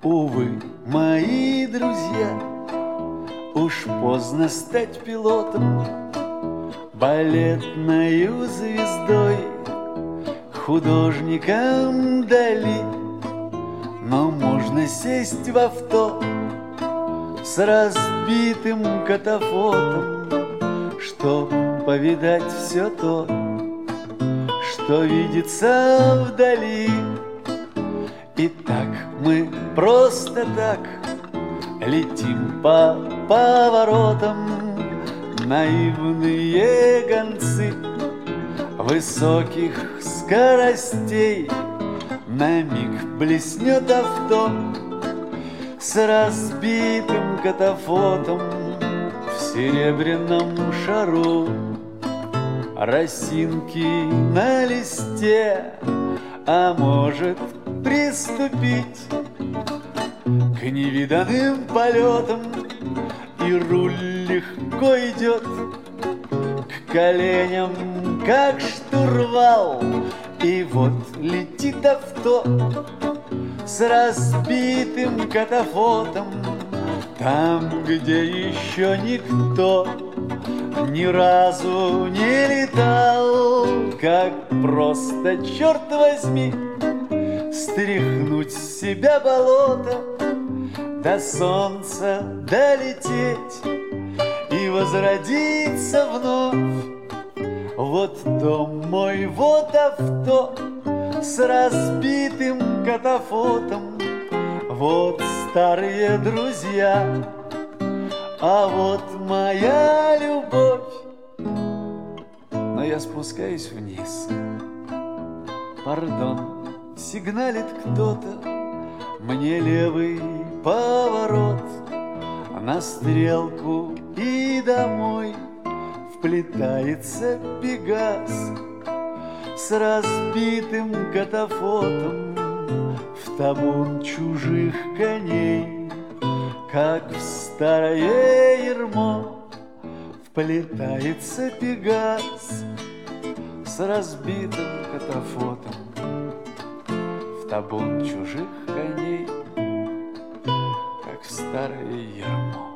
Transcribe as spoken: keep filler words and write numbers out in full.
Увы, мои друзья, уж поздно стать пилотом, балетною звездой, художником Дали. Но можно сесть в авто с разбитым катафотом, чтоб повидать все то, что видится вдали. И так мы просто так летим по поворотам, наивные гонцы высоких скоростей. На миг блеснет авто с разбитым катафотом в серебряном шару. Росинки на листе, а может приступить к невиданным полетам, и руль легко идет к коленям, как штурвал. И вот летит авто с разбитым катафотом там, где еще никто ни разу не летал. Как просто, черт возьми, стряхнуть с себя болото, до солнца долететь и возродиться вновь. Вот дом мой, вот авто с разбитым катафотом, вот старые друзья, а вот моя любовь. Но я спускаюсь вниз. Пардон, сигналит кто-то, мне левый поворот на стрелку и домой. Вплетается Пегас с разбитым катафотом в табун чужих коней. Как в старое ермо вплетается Пегас с разбитым катафотом в табун чужих коней, как в старое ермо.